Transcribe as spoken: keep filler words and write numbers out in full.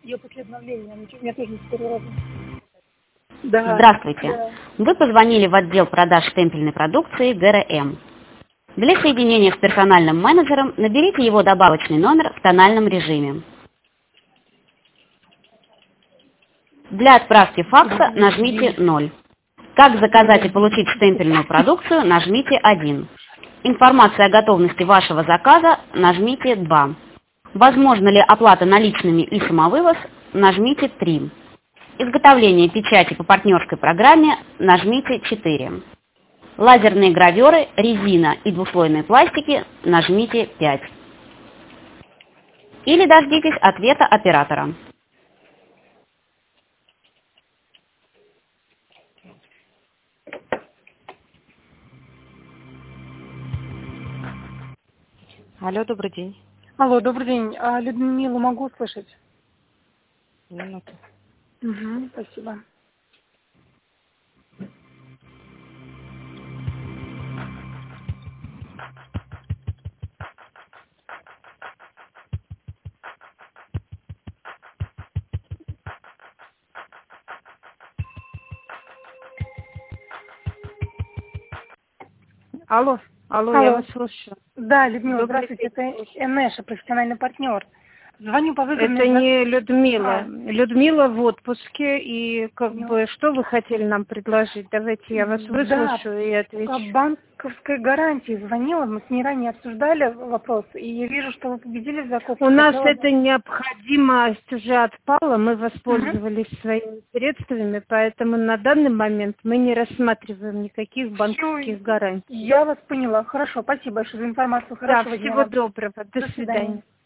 Ее после обновления, у меня тоже не с первого раза. Да. Здравствуйте. Да. Вы позвонили в отдел продаж штемпельной продукции ГРМ. Для соединения с персональным менеджером наберите его добавочный номер в тональном режиме. Для отправки факса нажмите ноль. Как заказать и получить штемпельную продукцию, нажмите один. Информация о готовности вашего заказа, нажмите два. Возможно ли оплата наличными и самовывоз, нажмите три. Изготовление печати по партнерской программе, нажмите четыре. Лазерные граверы, резина и двуслойные пластики, нажмите пять. Или дождитесь ответа оператора. Алло, добрый день. Алло, добрый день. А, Людмилу могу услышать? Минуту. Угу, спасибо. Алло, алло, Алло. я вас слушаю. Да, Людмила, Добрый здравствуйте, это Энеша, профессиональный партнер. Звоню по вызову. Это не Людмила. А. Людмила в отпуске, и как Ну. бы что вы хотели нам предложить? Давайте я вас выслушаю Да, и отвечу. по банковской гарантии звонила, мы с ней ранее обсуждали вопрос, и я вижу, что вы победили в закупке. У нас Хотела бы- эта необходимость уже отпала, мы воспользовались угу. своими средствами, поэтому на данный момент мы не рассматриваем никаких банковских Всё, гарантий. Я вас поняла. Хорошо, спасибо большое за информацию. Да, Хорошего дня всего вам. доброго. До, До свидания. свидания.